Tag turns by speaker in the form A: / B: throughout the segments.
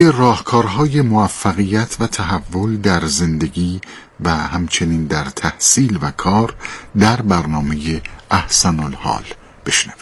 A: به راهکارهای موفقیت و تحول در زندگی و همچنین در تحصیل و کار در برنامه احسن الحال بشنوید.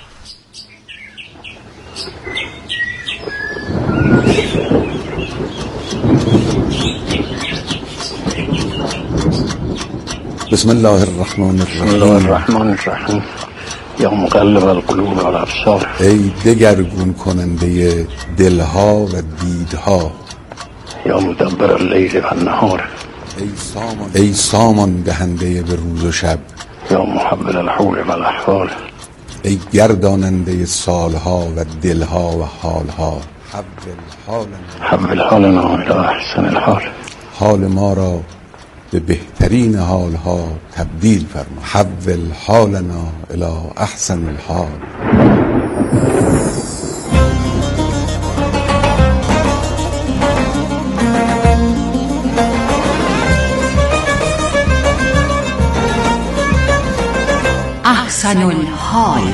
B: بسم الله الرحمن
C: الرحیم. یا مقلب القلوب والابصار،
B: ای دگرگون کننده دلها و دیدها.
C: یا مدبر اللیل و النهار،
B: ای سامان دهنده به روز و شب.
C: یا محول الحول و الاحوال،
B: ای گرداننده سالها و دلها و حالها.
C: حول حالنا الی احسن الحال،
B: حال ما را به بهترین حالها تبدیل فرما. حول حالنا الی احسن الحال.
D: احسن الحال.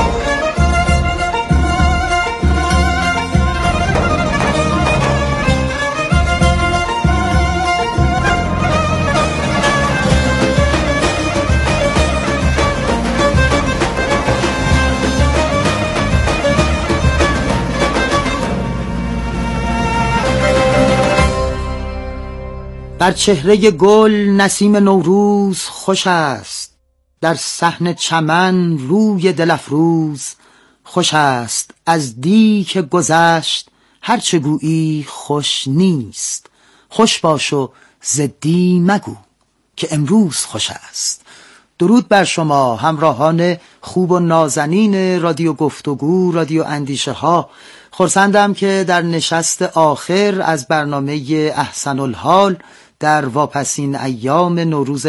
E: بر چهره گل نسیم نوروز خوش است، در صحن چمن روی دل افروز خوش است. از دی که گذشت هرچه گویی خوش نیست، خوش باش و ز دی مگو که امروز خوش است. درود بر شما همراهان خوب و نازنین رادیو گفتگو، رادیو اندیشه ها. خرسندم که در نشست آخر از برنامه احسن الحال در واپسین ایام نوروز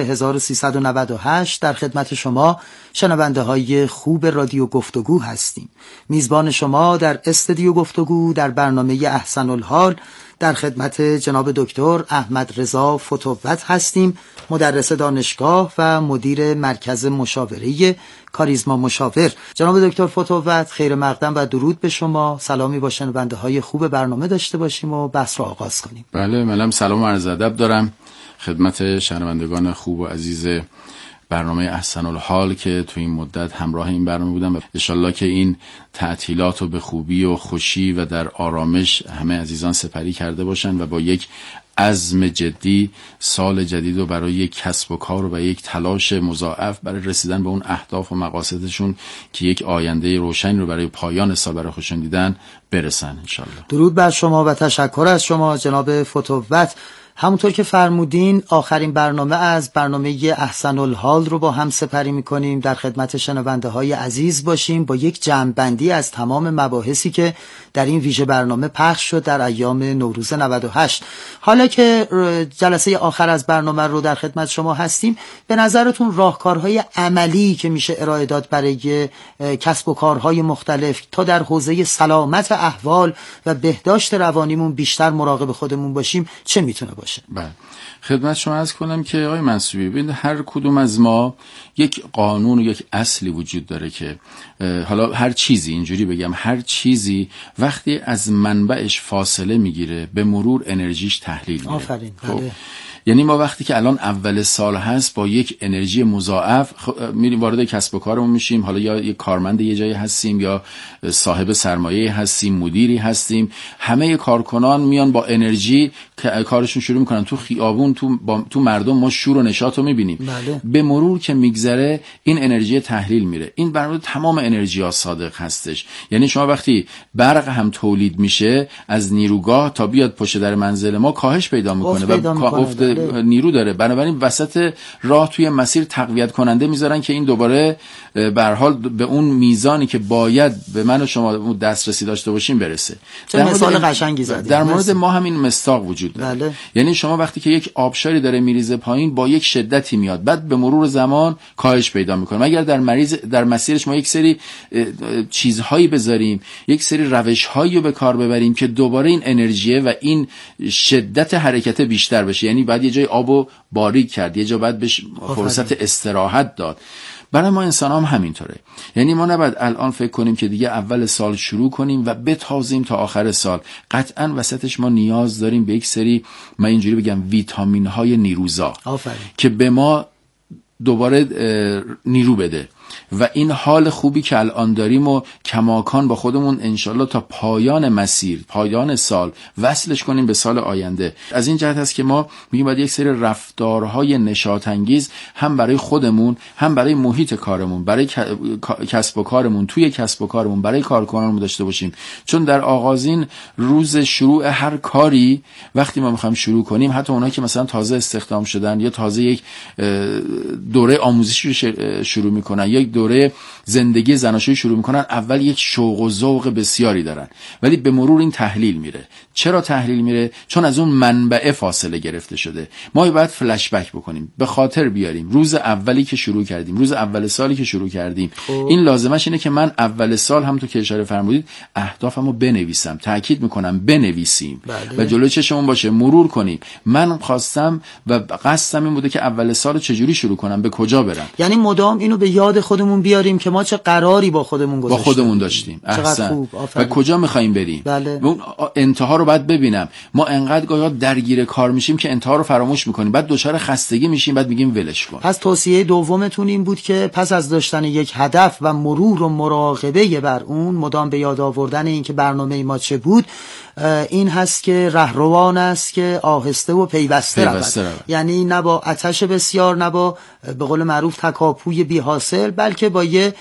E: 1398 در خدمت شما شنونده های خوب رادیو گفتگو هستیم. میزبان شما در استودیو گفتگو در برنامه احسن الحال در خدمت جناب دکتر احمد رضا فتوت هستیم، مدرس دانشگاه و مدیر مرکز مشاوره کاریزما مشاور. جناب دکتر فتوت، خیر مقدم و درود به شما. سلامی با شنونده های خوب برنامه داشته باشیم و بحث را آغاز کنیم.
F: بله، منم سلام و عرض ادب دارم خدمت شنوندگان خوب و عزیز برنامه احسن الحال که تو این مدت همراه این برنامه بودم و انشالله که این تعطیلات رو به خوبی و خوشی و در آرامش همه عزیزان سپری کرده باشن و با یک عزم جدی سال جدید رو برای یک کسب و کار و یک تلاش مضاعف برای رسیدن به اون اهداف و مقاصدشون که یک آینده روشن رو برای پایان سال برای خودشون دیدن برسن انشالله.
E: درود بر شما و تشکر از شما جناب فتوت. همونطور که فرمودین آخرین برنامه از برنامه احسن الحال رو با هم سپری میکنیم. در خدمت شنونده های عزیز باشیم با یک جمع‌بندی از تمام مباحثی که در این ویژه برنامه پخش شد در ایام نوروز 98. حالا که جلسه آخر از برنامه رو در خدمت شما هستیم، به نظرتون راهکارهای عملی که میشه ارائه داد برای کسب و کارهای مختلف تا در حوزه سلامت احوال و بهداشت روانیمون بیشتر مراقب خودمون باشیم چه میتونه باشه؟
F: بله، خدمت شما عرض کنم که آقای منصوری، ببینید هر کدوم از ما یک قانون و یک اصلی وجود داره که حالا هر چیزی، اینجوری بگم، هر چیزی وقتی از منبعش فاصله میگیره به مرور انرژیش تحلیل میره.
E: آفرین. بله.
F: یعنی ما وقتی که الان اول سال هست با یک انرژی مضاعف میریم وارد کسب و کارمون میشیم، حالا یا یک کارمند یه جایی هستیم یا صاحب سرمایه هستیم، مدیری هستیم، همه کارکنان میان با انرژی کارشون شروع میکنن. تو خیابون تو مردم ما شور و نشاط رو میبینیم.
E: بله.
F: به مرور که میگذره این انرژی تحلیل میره. این برای تمام انرژی ها صادق هستش. یعنی شما وقتی برق هم تولید میشه از نیروگاه تا بیاد پشت در منزل ما کاهش پیدا میکنه و افت نیرو داره. بنابراین وسط راه توی مسیر تقویت کننده میذارن که این دوباره به هر حال به اون میزانی که باید به من و شما دسترسی داشته باشیم برسه.
E: چه مثال قشنگی زدید.
F: در مورد ما همین مصداق وجود داره.
E: بله.
F: یعنی شما وقتی که یک آبشاری داره میریزه پایین با یک شدتی میاد، بعد به مرور زمان کاهش پیدا میکنه. اگر در مسیرش ما یک سری چیزهایی بذاریم، یک سری روش‌هایی رو به کار ببریم که دوباره این انرژی و این شدت حرکت بیشتر بشه. یعنی بعد یه جای آبو باریک کرد، یه جا بعد بهش فرصت استراحت داد. برای ما انسان هم همینطوره. یعنی ما نباید الان فکر کنیم که دیگه اول سال شروع کنیم و بتازیم تا آخر سال. قطعا وسطش ما نیاز داریم به یک سری، من اینجوری بگم، ویتامین های نیروزا که به ما دوباره نیرو بده و این حال خوبی که الان داریم و کماکان با خودمون انشالله تا پایان مسیر، پایان سال وصلش کنیم به سال آینده. از این جهت هست که ما میگیم باید یک سری رفتارهای نشاط انگیز هم برای خودمون، هم برای محیط کارمون، برای کسب و کارمون، توی کسب و کارمون، برای کارکنانمون داشته باشیم. چون در آغازین روز شروع هر کاری وقتی ما میخوایم شروع کنیم، حتی اونایی که مثلا تازه استخدام شدن یا تازه یک دوره آموزشی رو شروع میکنن یا یک دوره زندگی زناشویی شروع میکنن، اول یک شوق و ذوق بسیاری دارن، ولی به مرور این تحلیل میره. چرا تحلیل میره؟ چون از اون منبع فاصله گرفته شده. ما باید فلش بک بکنیم، به خاطر بیاریم روز اولی که شروع کردیم، روز اول سالی که شروع کردیم. این لازمش اینه که من اول سال هم تو که اشاره فرمودید اهدافمو بنویسم، تاکید میکنم بنویسیم و جلوی چشمون باشه، مرور کنیم. من خواستم و قصدم این بوده که اول سال چجوری شروع کنم، به کجا برم.
E: یعنی مدام اینو به یاد خودمون بیاریم که ما چه قراری با خودمون گذاشتیم،
F: با خودمون داشتیم. احسن. و کجا می‌خوایم بریم.
E: بله.
F: اون انتها رو باید ببینم. ما انقدر گاهی درگیر کار میشیم که انتها رو فراموش میکنیم، بعد دچار خستگی میشیم، بعد میگیم ولش کن.
E: پس توصیه دومتون این بود که پس از داشتن یک هدف و مرور و مراقبه بر اون، مدام به یاد آوردن این که برنامه ما چه بود، این هست که رهروان است که آهسته و پیوسته رود. یعنی نه با آتش بسیار، نه با به قول معروف تکاپوی بی حاصل، بلکه با یه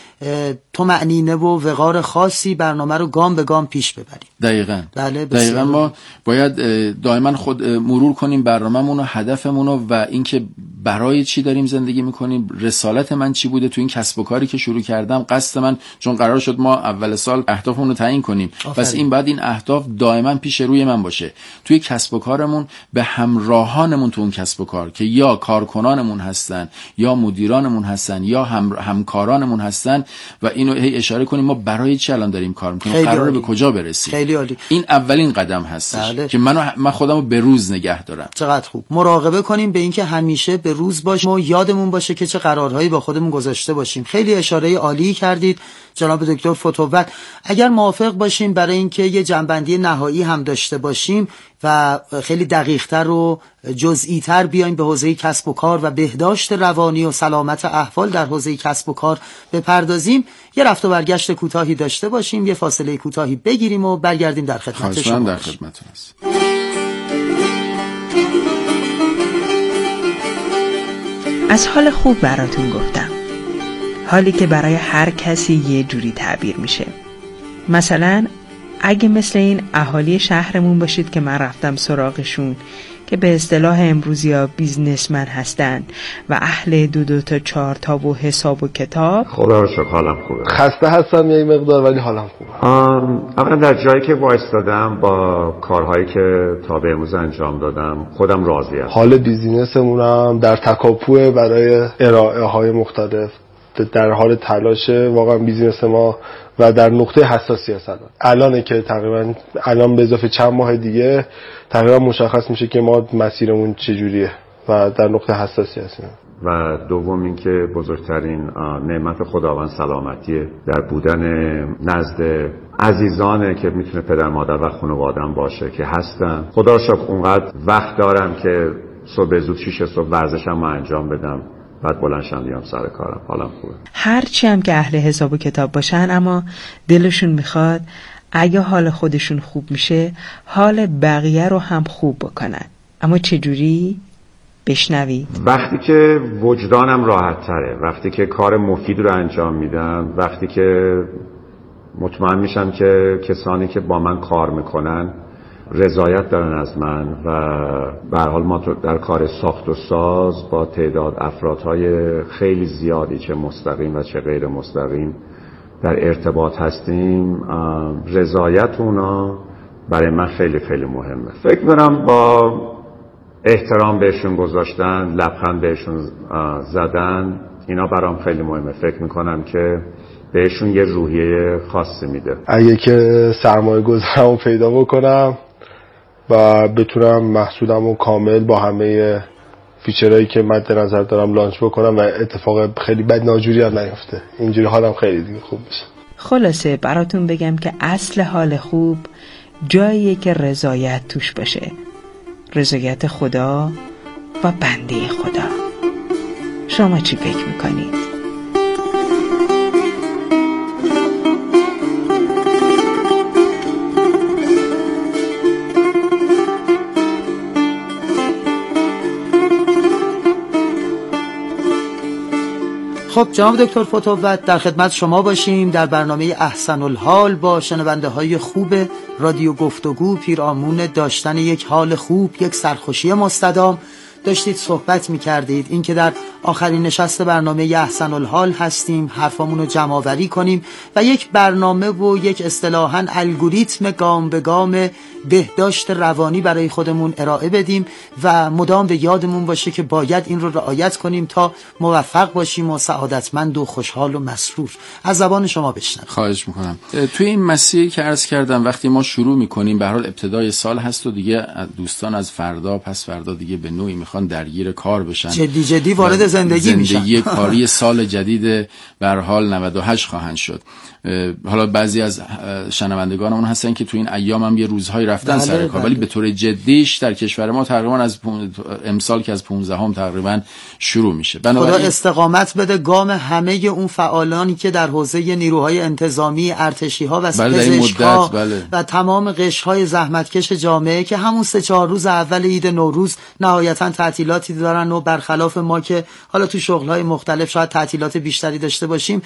E: طمأنینه و وقار خاصی برنامه رو گام به گام پیش ببریم.
F: دقیقاً.
E: بله،
F: دقیقاً. ما باید دائما خود مرور کنیم برنامه‌مون و هدفمون و اینکه برای چی داریم زندگی میکنیم، رسالت من چی بوده تو این کسب و کاری که شروع کردم، قصد من، چون قرار شد ما اول سال اهدافمون رو تعیین کنیم. پس این بعد این اهداف دائما پیش روی من باشه. توی کسب و کارمون به همراهانمون تو اون کسب و کار که یا کارکنانمون هستن یا مدیرانمون هستن یا همکارانمون هستن و اینو هی اشاره کنیم ما برای چی الان داریم کار میکنیم، قراره به کجا برسیم.
E: خیلی عالی.
F: این اولین قدم هستش. بله. که من خودمو به روز نگه دارم.
E: چقدر خوب. مراقبه کنیم به اینکه همیشه به روز باشیم و یادمون باشه که چه قرارهایی با خودمون گذاشته باشیم. خیلی اشاره عالی کردید جناب دکتر فتووت. اگر موافق باشین برای اینکه یه جنبندی نهایی هم داشته باشیم و خیلی دقیق‌تر و جزئی‌تر بیایم به حوزه کسب و کار و بهداشت روانی و سلامت احوال در حوزه کسب و کار بپردازیم، یه رفت و برگشت کوتاهی داشته باشیم، یه فاصله کوتاهی بگیریم و برگردیم در خدمت شما.
F: در خدمتتون هستم.
G: از حال خوب براتون گفتم، حالی که برای هر کسی یه جوری تعبیر میشه. مثلا اگه مثل این اهالی شهرمون باشید که من رفتم سراغشون که به اصطلاح امروزی ها بیزنسمن هستن و اهل 2 تا 4 تا و حساب و کتاب.
H: خدا رو شکر حالم خوبه.
I: خسته هستم یه مقدار ولی حالم خوبه.
H: اولا در جایی که وایستادم با کارهایی که تا به امروز انجام دادم خودم راضیم.
I: حال بیزینسمونم در تکاپوه برای ارائه های مختلف، در حال تلاشه واقعا بیزینس ما و در نقطه حساسی هست. الان که تقریبا الان به اضافه چند ماه دیگه تقریبا مشخص میشه که ما مسیرمون چجوریه و در نقطه حساسی هستیم.
H: و دوم این که بزرگترین نعمت خداوند سلامتیه، در بودن نزد عزیزانه که میتونه پدر مادر و خانواده‌ام باشه که هستن. خدا رو شکر اونقدر وقت دارم که صبح زود 6 صبح ورزشم انجام بدم، بعد بلندشم بیام سر کارم. حالم خوبه.
G: هرچی هم که اهل حساب و کتاب باشن، اما دلشون میخواد اگه حال خودشون خوب میشه حال بقیه رو هم خوب بکنن. اما چجوری؟ بشنوید.
H: وقتی که وجدانم راحت تره، وقتی که کار مفید رو انجام میدم، وقتی که مطمئن میشم که کسانی که با من کار میکنن رضایت دارن از من و به هر حال ما در کار ساخت و ساز با تعداد افرادهای خیلی زیادی چه مستقیم و چه غیر مستقیم در ارتباط هستیم، رضایت اونا برای من خیلی خیلی مهمه. فکر می‌کنم با احترام بهشون گذاشتن، لبخند بهشون زدن، اینا برام خیلی مهمه. فکر می‌کنم که بهشون یه روحیه خاصی میده.
I: اگه که سرمایه گذارمو پیدا بکنم و بتونم محصولمو کامل با همه فیچرهایی که مد نظر دارم لانچ بکنم و اتفاق خیلی بد ناجوری هم نیفته. اینجوری حالم خیلی دیگه خوب بشه.
G: خلاصه براتون بگم که اصل حال خوب جاییه که رضایت توش باشه، رضایت خدا و بنده خدا. شما چی فکر میکنید؟
E: خب جناب دکتر فتوت، در خدمت شما باشیم در برنامه احسن الحال با شنونده های خوب رادیو گفتگو. پیرامون داشتن یک حال خوب، یک سرخوشی مستدام داشتید صحبت می‌کردید، این که در آخرین نشست برنامه احسن الحال هستیم، حرفامون رو جمع‌آوری کنیم و یک برنامه و یک اصطلاحاً الگوریتم گام به گام بهداشت روانی برای خودمون ارائه بدیم و مدام به یادمون باشه که باید این رو رعایت کنیم تا موفق باشیم و سعادتمند و خوشحال و مسرور. از زبان شما بشنویم.
F: خواهش میکنم. توی این مسیری که عرض کردم وقتی ما شروع میکنیم، به هر حال ابتدای سال هست و دیگه دوستان از فردا پس فردا دیگه به نوعی میخوان درگیر کار بشن،
E: جدی وارد زندگی میشن.
F: زندگی کاری سال جدید به هر حال 98 خواهند شد. حالا بعضی از شنوندگانمون هستن که تو این ایام هم یه روزهایی رفتن سر کار، ولی به طور جدیش در کشور ما تقریبا از امسال که از 15 تقریبا شروع میشه.
E: خدا استقامت بده گام همه اون فعالانی که در حوزه نیروهای انتظامی، ارتشی‌ها و پزشک‌ها و تمام قشرهای زحمتکش جامعه که همون 3-4 روز اول عید نوروز نهایتاً تعطیلاتی دارن و برخلاف ما که حالا تو شغل‌های مختلف شاید تعطیلات بیشتری داشته باشیم،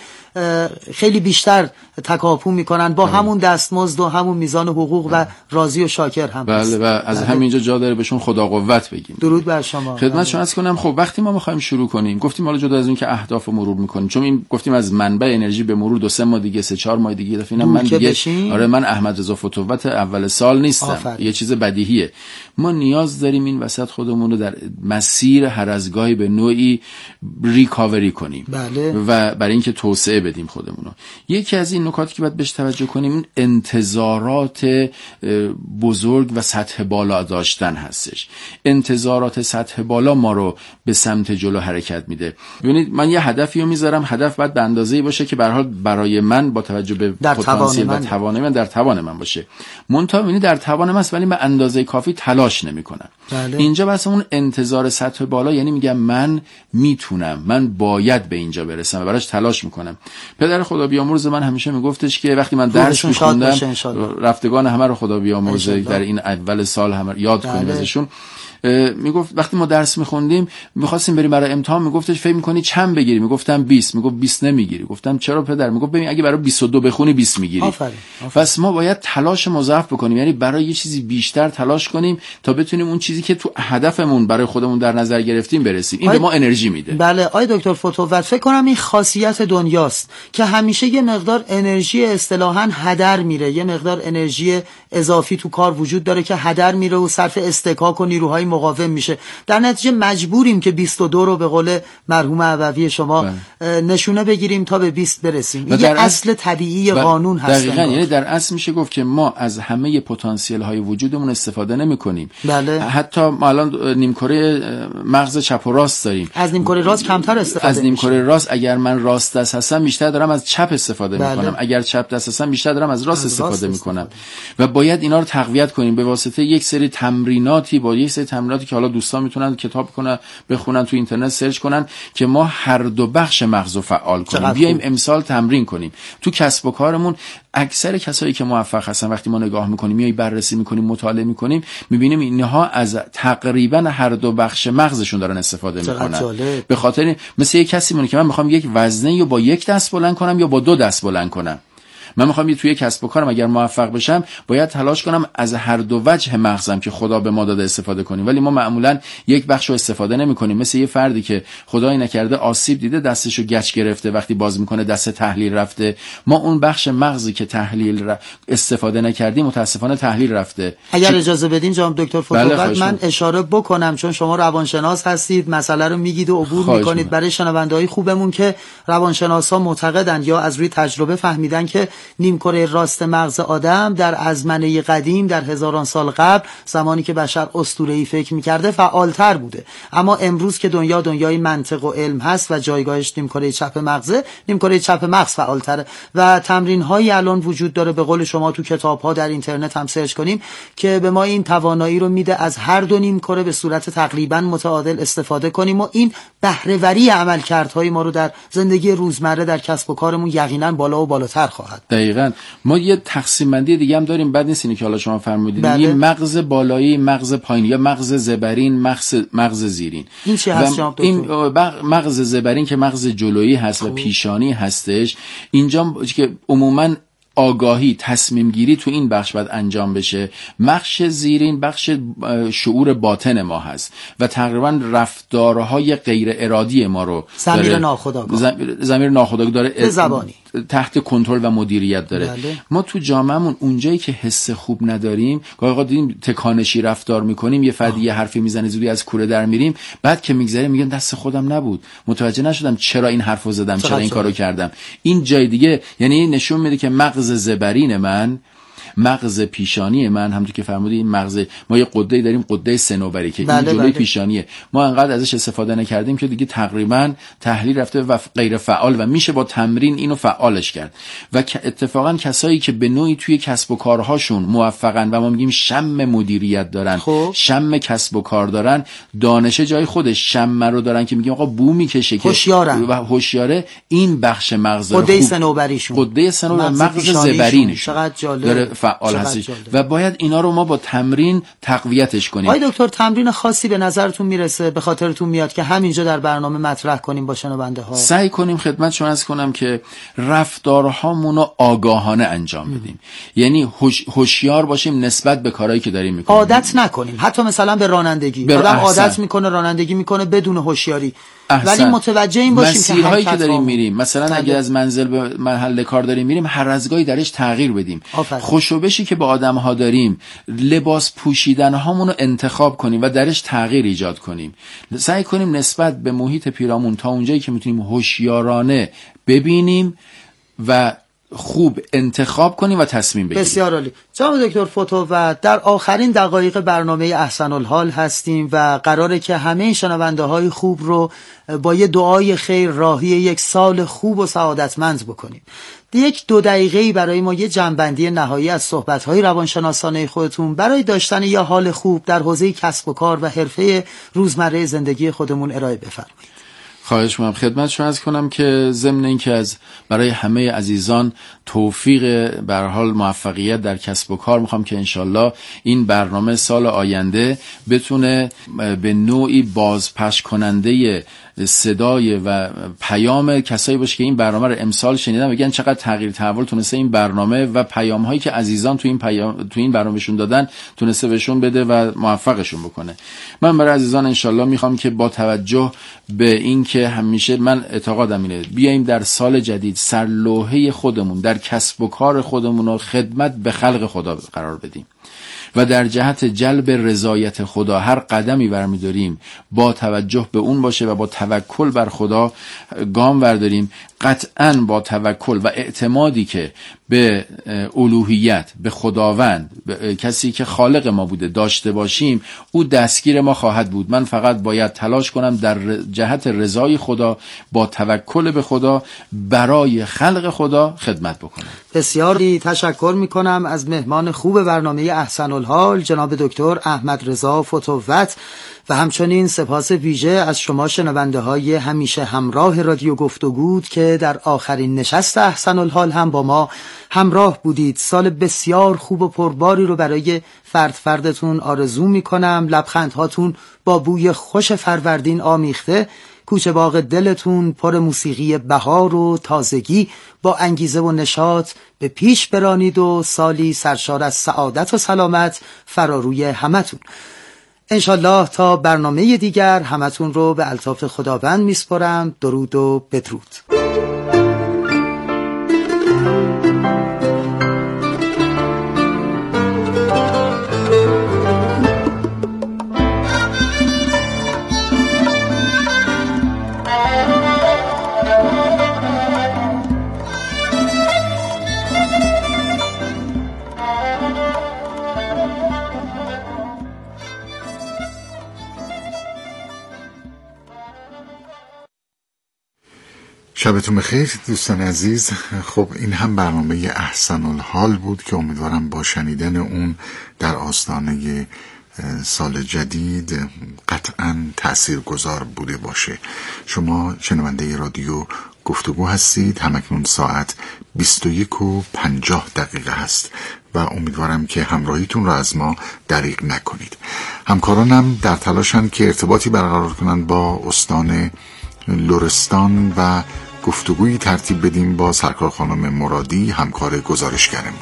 E: خیلی بیشتر تکاپو میکنن با همون دستمزد و همون میزان حقوق و راضی و شاکر هم.
F: بله و از همینجا جا داره بهشون خدا قوت بگیم.
E: درود بر شما.
F: خدمت شما عرض کنم خب وقتی ما میخوایم شروع کنیم، گفتیم حالا جدا از این که اهداف رو مرور میکنیم، چون این گفتیم از منبع انرژی به مرور 2-3 ماه دیگه 3-4 ماه دیگه دفعه من دیگه آره من احمد رضا فتوت اول سال نیستم. یه چیز بدیهیه. ما نیاز داریم این وسط خودمون رو در مسیر هر از گاهی به نوعی ریکاوری کنیم.
E: بله.
F: و برای اینکه توسعه بدیم خودمون رو. یکی از این نکاتی که باید بهش توجه کنیم این انتظارات بزرگ و سطح بالا داشتن هستش. انتظارات سطح بالا ما رو به سمت جلو حرکت میده. ببینید من یه هدفی رو میذارم، هدف باید به اندازه‌ای باشه که به هر حال برای من با توجه به پتانسیل و توان من در توان من باشه. منتها ببینید در توان من است ولی من اندازه کافی تلاش نمی‌کنم.
E: بله.
F: اینجا واسه اون انتظار سطح بالا یعنی میگم من میتونم، من باید به اینجا برسم و براش تلاش میکنم. پدر خدا بیامرز من همیشه میگفتش که وقتی من درس میخوندم، رفتگان همه رو خدا بیامرزه در این اول سال همه یاد کنیم ازشون، میگفت وقتی ما درس میخوندیم میخواستیم بریم برای امتحان، میگفتش فکر میکنی چند بگیری؟ میگفتم 20. میگفت 20 نمیگیری. گفتم چرا پدر؟ میگفت ببین اگه برای 22 بخونی 20 میگیری. پس ما باید تلاش مضاعف بکنیم، یعنی برای یه چیزی بیشتر تلاش کنیم تا بتونیم اون چیزی که تو هدفمون برای خودمون در نظر گرفتیم برسیم. این به ما انرژی میده.
E: بله آقای دکتر فتوت، فکر کنم این خاصیت دنیاست که همیشه یه مقدار انرژی اصطلاحاً هدر میره، یه مقدار انرژی اضافی تو کار وجود داره که هدر میره و صرف استکاک و نیروهای مقاوم میشه. در نتیجه مجبوریم که 22 رو به قول مرحوم عووی شما نشونه بگیریم تا به 20 برسیم. این اصل طبیعی قانون هست.
F: دقیقاً، یعنی در اصل میشه گفت که ما از همه پتانسیل های وجودمون استفاده نمی‌کنیم.
E: بله.
F: حتی ما الان نیمکره مغز چپ و راست داریم.
E: از نیمکره راست کمتر استفاده
F: از نیمکره راست اگر من راست دست هستم بیشتر دارم از چپ استفاده می‌کنم. اگر چپ دست هستم بیشتر دارم از راست استفاده می‌کنم. و باید اینا رو تقویت کنیم به واسطه یک سری تمریناتی، با یک سری تمریناتی که حالا دوستان میتونن کتاب کنن، بخونن، تو اینترنت سرچ کنن که ما هر دو بخش مغز رو فعال کنیم. بیایم امسال تمرین کنیم. تو کسب و کارمون اکثر کسایی که موفق هستن وقتی ما نگاه میکنیم، میای بررسی میکنیم، مطالعه میکنیم، میبینیم اینها از تقریبا هر دو بخش مغزشون دارن استفاده میکنن. به خاطر مثل یک کسی مونه که من میخوام یک وزنه یا با یک دست بلند کنم یا با 2 دست بلند کنم. من میخوام توی کسب و کارم اگر موفق بشم باید تلاش کنم از هر دو وجه مغزم که خدا به ما داده استفاده کنیم، ولی ما معمولا یک بخش رو استفاده نمی‌کنیم. مثل یه فردی که خدای نکرده آسیب دیده، دستشو گچ گرفته، وقتی باز میکنه دست تحلیل رفته. ما اون بخش مغزی که تحلیل استفاده نکردیم متاسفانه تحلیل رفته.
E: اگر اجازه بدین جناب دکتر فتوت من اشاره بکنم، چون شما روانشناس هستید، مسئله رو میگید و عبور میکنید برای شنونده‌های خوبمون که روانشناسا معتقدن یا از روی تجربه فهمیدن که نیمکره راست مغز آدم در ازمنه قدیم در هزاران سال قبل، زمانی که بشر اسطوره‌ای فکر می‌کرده، فعالتر بوده. اما امروز که دنیای منطق و علم هست و جایگاهش نیمکره چپ مغزه، نیمکره چپ مغز فعالتره و تمرین‌هایی الان وجود داره، به قول شما تو کتاب‌ها در اینترنت هم سرچ کنیم، که به ما این توانایی رو میده از هر دو نیمکره به صورت تقریبا متعادل استفاده کنیم و این بهره‌وری عملکردهای ما رو در زندگی روزمره در کسب و کارمون یقینا بالا و بالاتر خواهد.
F: دقیقاً. ما یه تقسیم بندی دیگه هم داریم، بعد نیست اینی که حالا شما فرمودید، این مغز بالایی، مغز پایینی یا مغز زبرین، مغز زیرین. این چی هست جناب دکتر؟ این مغز زبرین که مغز جلویی هست و پیشانی هستش، اینجا که عموماً آگاهی، تصمیم گیری تو این بخش باید انجام بشه. بخش زیرین بخش شعور باطن ما هست و تقریبا رفتارهای غیر ارادی ما رو
E: ضمیر ناخودآگاه
F: داره
E: به زبانی
F: تحت کنترل و مدیریت داره.
E: بله.
F: ما تو جامعهمون اونجایی که حس خوب نداریم، گاهی اوقات دیدیم تکانشی رفتار میکنیم، یه فردی یه حرفی میزنه زودی از کوره در میریم، بعد که میگذره میگن دست خودم نبود، متوجه نشدم چرا این حرفو زدم، چرا این کارو کردم. این جای دیگه یعنی نشون میده که مغز زبرین من، مغز پیشانی من، همونطور که فرمودید این مغز، ما یه غده‌ای داریم، غده صنوبری که این جلوی پیشانیه، ما انقدر ازش استفاده نکردیم که دیگه تقریبا تحلیل رفته و غیر فعال و میشه با تمرین اینو فعالش کرد. و اتفاقا کسایی که به نوعی توی کسب و کارهاشون موفقن و ما میگیم شم مدیریت دارن، شم کسب و کار دارن، دانش جای خودش، شم رو دارن که میگیم آقا بو میکشه که هوشیاره، این بخش مغز
E: غده صنوبریشون،
F: غده صنوبری، مغز زبرینشون داره فعال هستش و باید اینا رو ما با تمرین تقویتش کنیم.
E: آقای دکتر، تمرین خاصی به نظرتون میرسه، به خاطرتون میاد که همینجا در برنامه مطرح کنیم با شنونده ها؟
F: سعی کنیم خدمت شما عرض کنم که رفتارهامون رو آگاهانه انجام بدیم، یعنی هوشیار باشیم نسبت به کارهایی که داریم میکنیم.
E: عادت نکنیم، حتی مثلا به رانندگی آدم عادت میکنه رانندگی میکنه بدون هوشیاری، ولی متوجه این باشیم
F: مسیرهایی که داریم میریم، مثلا اگه از منزل به محل کار داریم میریم، هر از گاهی درش تغییر بدیم. خوشوبشی که با آدم‌ها داریم، لباس پوشیدن هامون رو انتخاب کنیم و درش تغییر ایجاد کنیم. سعی کنیم نسبت به محیط پیرامون تا اونجایی که میتونیم هوشیارانه ببینیم و خوب انتخاب کنیم و تصمیم بگیریم.
E: بسیار عالی. جناب دکتر فتووت، در آخرین دقایق برنامه احسن الحال هستیم و قراره که همه شنونده های خوب رو با یه دعای خیر راهی یک سال خوب و سعادتمند بکنیم. یک 2 دقیقه‌ای برای ما یه جنبندی نهایی از صحبت‌های روانشناسانه خودتون برای داشتن یه حال خوب در حوزه کسب و کار و حرفه روزمره زندگی خودمون ارائه بفرمایید.
F: خواهش می‌کنم. خدمت شما عرض کنم که ضمن این که از برای همه عزیزان توفیق به هر حال موفقیت در کسب و کار می‌خوام که انشالله این برنامه سال آینده بتونه به نوعی بازپخش کننده صدای و پیام کسایی باشه که این برنامه رو امسال شنیدن، بگن چقدر تغییر تحول تونسته این برنامه و پیام هایی که عزیزان تو این برنامهشون دادن تونسته بهشون بده و موفقشون بکنه. من برای عزیزان انشالله میخوام که با توجه به این که همیشه من اعتقادم اینه بیاییم در سال جدید سرلوحه خودمون در کسب و کار خودمون رو خدمت به خلق خدا قرار بدیم و در جهت جلب رضایت خدا هر قدمی برمی‌داریم با توجه به اون باشه و با توکل بر خدا گام برداریم. قطعاً با توکل و اعتمادی که به الوهیت، به خداوند، به کسی که خالق ما بوده داشته باشیم، او دستگیر ما خواهد بود. من فقط باید تلاش کنم در جهت رضای خدا با توکل به خدا برای خلق خدا خدمت بکنم.
E: بسیار تشکر میکنم از مهمان خوب برنامه احسن الحال جناب دکتر احمد رضا فتووت و همچنین سپاس ویژه از شما شنونده های همیشه همراه رادیو گفتگو که در آخرین نشست احسن الحال هم با ما همراه بودید. سال بسیار خوب و پرباری رو برای فردتون آرزو میکنم. لبخندهاتون با بوی خوش فروردین آمیخته، کوچه باغ دلتون پر موسیقی بهار و تازگی، با انگیزه و نشاط به پیش برانید و سالی سرشار از سعادت و سلامت فراروی همتون. انشالله تا برنامه دیگر همتون رو به الطاف خداوند میسپارم. درود و بدرود.
A: شبتون بخیر دوستان عزیز. خب این هم برنامه احسن الحال بود که امیدوارم با شنیدن اون در آستانه سال جدید قطعاً تأثیرگذار بوده باشه. شما شنونده رادیو گفتگو هستید. همکنون ساعت 21:50 هست و امیدوارم که همراهیتون را از ما دریغ نکنید. همکارانم در تلاشن که ارتباطی برقرار کنند با استان لرستان و گفتگویی ترتیب بدیم با سرکار خانم مرادی، همکار گزارشگرمون.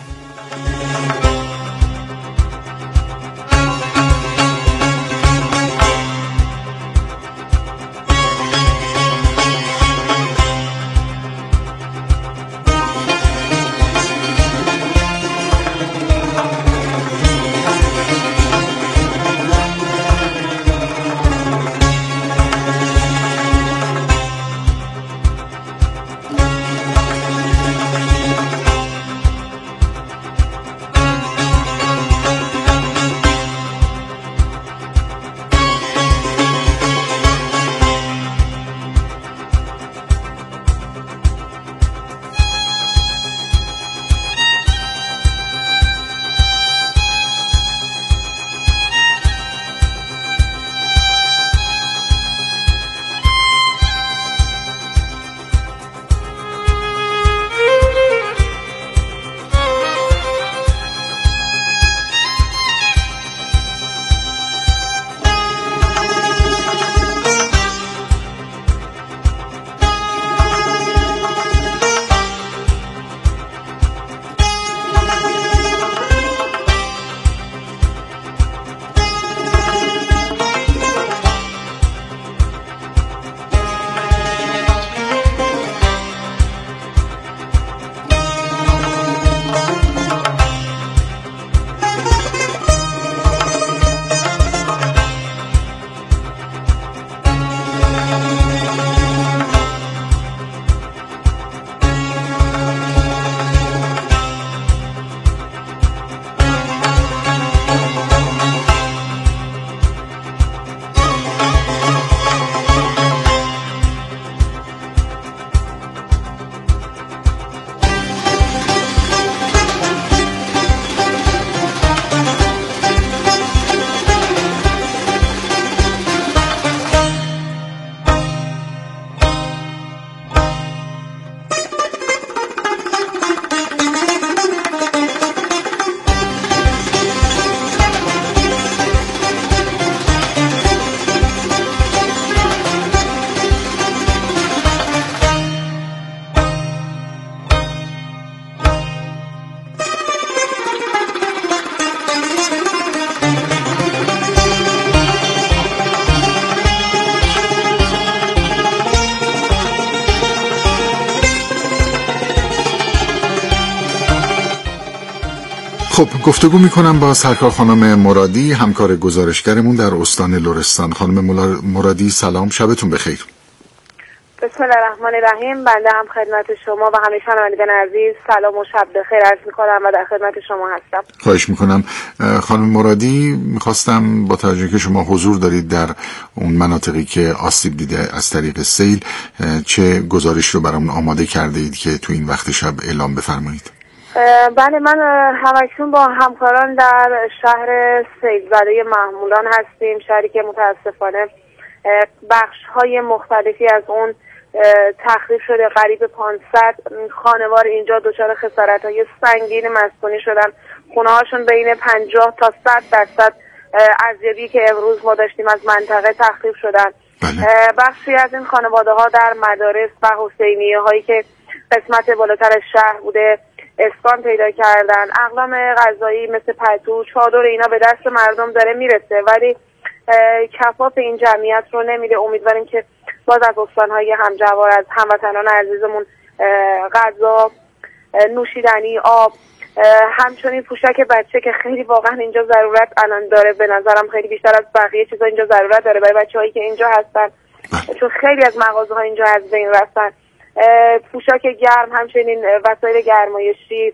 A: خب گفتگو میکنم با سرکار خانم مرادی، همکار گزارشگرمون در استان لرستان. خانم مرادی سلام، شبتون بخیر.
J: بسم الله الرحمن الرحیم. بنده هم خدمت شما و همه شنوندگان عزیز سلام و شب بخیر عرض میکنم و در خدمت شما هستم.
A: خواهش میکنم. خانم مرادی، میخواستم با توجه که شما حضور دارید در اون مناطقی که آسیب دیده از طریق سیل، چه گزارش رو برامون آماده کرده اید که تو این وقت شب اعلام بفرمایید؟
J: بله، من همکنون با همکاران در شهر سیلزده محمولان هستیم، شهری که متاسفانه بخش‌های مختلفی از اون تخریب شده. قریب 500 خانوار اینجا دچار خسارت‌های سنگین مسکونی شدن. خونه‌هاشون بین 50 تا 100% ارزیابی که امروز ما داشتیم از منطقه تخریب شدن. بخشی از این خانواده‌ها در مدارس و حسینیه‌هایی که قسمت بالاتر شهر بوده اسکان پیدا کردن. اقلام غذایی مثل پتو، چادر اینا به دست مردم داره میرسه، ولی کفاف این جمعیت رو نمیده. امیدواریم که باز از استانهای همجوار، از هموطنان عزیزمون غذا، نوشیدنی، آب، همچنین پوشک بچه که خیلی واقعا اینجا ضرورت الان داره، به نظرم خیلی بیشتر از بقیه چیزا اینجا ضرورت داره برای بچه‌هایی که اینجا هستن، چون خیلی از مغازه‌ها اینجا از بین رفتن. پوشاک گرم، همچنین وسایل گرمایشی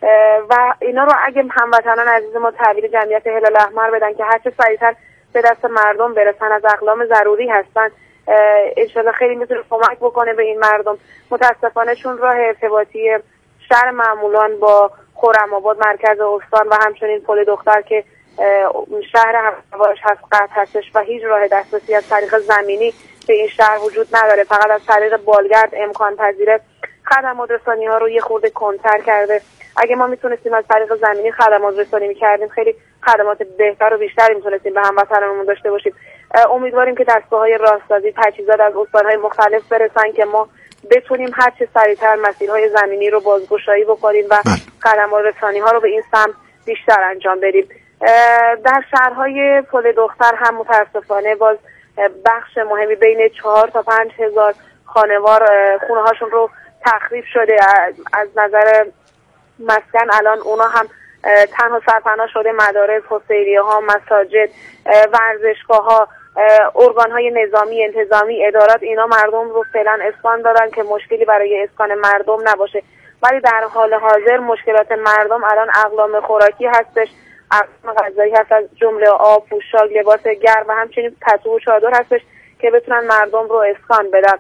J: و اینا رو اگه هموطنان عزیز ما تحویل جمعیت هلال احمر بدن که هرچه سریعتر به دست مردم برسن، از اقلام ضروری هستن، انشالله خیلی میتونه کمک بکنه به این مردم. متاسفانه چون راه ارتباطی شهر معمولان با خرم‌آباد مرکز استان و همچنین پل دختر که شهر هواش هست قطع هستش و هیچ راه دسترسی از طریق زمینی به این شهر وجود نداره، فقط از طریق بالگرد امکان پذیره. خدمات رسانی ها رو یه خورده کنتر کرده. اگه ما میتونستیم از طریق زمینی خدمات رسانی میکردیم خیلی خدمات بهتر و بیشتری میتونستیم به هموطنمون داشته باشیم. امیدواریم که دستگاه‌های راهسازی تجهیزات از استان‌های مختلف برسن که ما بتونیم هر چه سریعتر مسیرهای زمینی رو بازگشایی بکنیم و خدمات رسانی ها رو به این سمت بیشتر انجام بدیم. در شهرهای پل دختر هم متاسفانه باز بخش مهمی بین 4 تا 5 هزار خانوار خونه هاشون رو تخریب شده. از نظر مسکن الان اونا هم تنها سرپناه شده مدارس، حسینیه ها، مساجد، ورزشگاه ها، ارگان های نظامی، انتظامی، ادارات، اینا مردم رو فعلا اسکان دادن که مشکلی برای اسکان مردم نباشه. ولی در حال حاضر مشکلات مردم الان اقلام خوراکی هستش، اقلام غذایی هست از جمله آب، پوشاک، لباس گرم و همچنین پتو و چادر هستش که بتونن مردم رو اسکان بدن.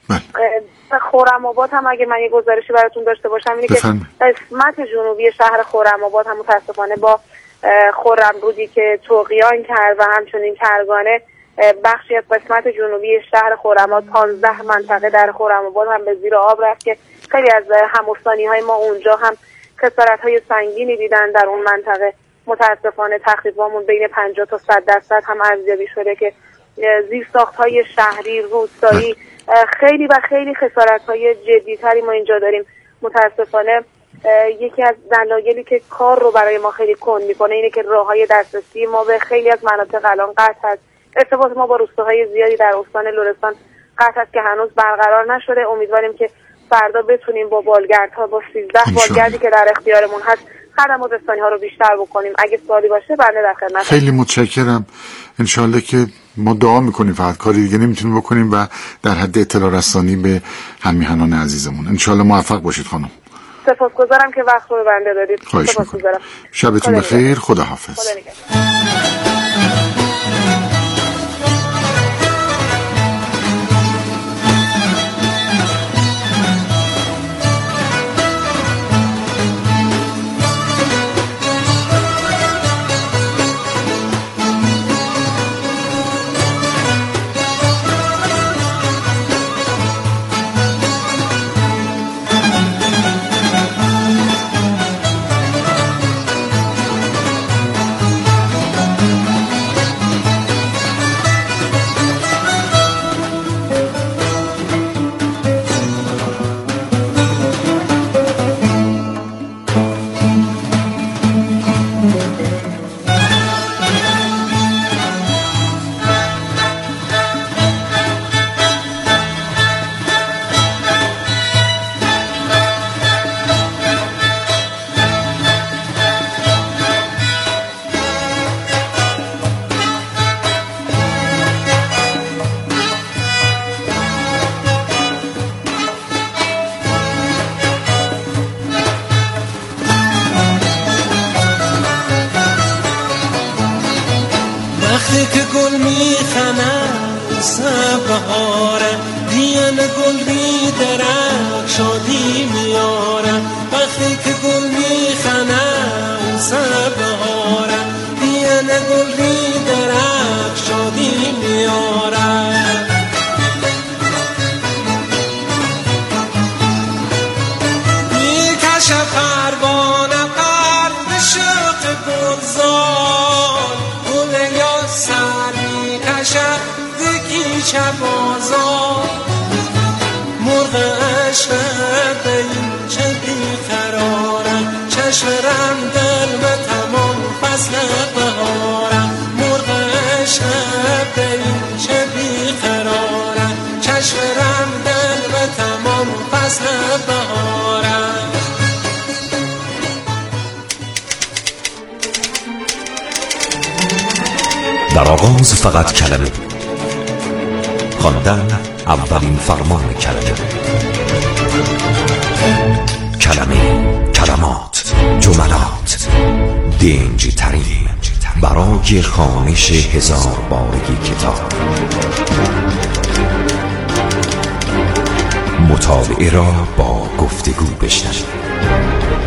J: خرم‌آباد هم اگه من یه گزارشی براتون داشته باشم اینه که قسمت جنوبی شهر خرم‌آباد هم متاسفانه با خرم‌رودی که طغیان کرد و همچنین کرگانه بخشی از قسمت جنوبی شهر خرم‌آباد 15 منطقه در خرم‌آباد هم به زیر آب رفت که خیلی از هم‌استانی‌های ما اونجا هم خسارت‌های سنگینی دیدن در اون منطقه. متاسفانه تخریبامون بین 50 تا 100% هم ارزیابی شده که زیرساخت‌های شهری، روستایی خیلی و خیلی خسارت‌های جدی‌تری ما اینجا داریم. متاسفانه یکی از دلایلی که کار رو برای ما خیلی کند می‌کنه اینه که راه‌های دسترسی ما به خیلی از مناطق الان قطع است. ارتباط ما با روستاهای زیادی در استان لرستان قطع است که هنوز برقرار نشده. امیدواریم که فردا بتونیم با بالگردها، با 13 بالگردی که در اختیارمون هست، خدمات رسانی ها رو بیشتر بکنیم. اگه سوالی باشه بنده در خدمتم.
A: خیلی متشکرم. انشالله که ما دعا میکنیم، فقط کاری دیگه نمیتونیم بکنیم و در حد اطلاع رسانی به همیهنان عزیزمون. انشالله موفق باشید خانم.
J: سپاسگزارم که وقت رو به بنده دادید. سپاسگزارم.
A: شبتون بخیر. خدا حافظ.
K: در آغاز فقط کلمه، خواندن اولین فرمان کلمه، کلمه، کلمات، جملات، دنجی ترین برای خوانش 1000 بارگی کتاب. مطالعه را با گفتگو بشنوید.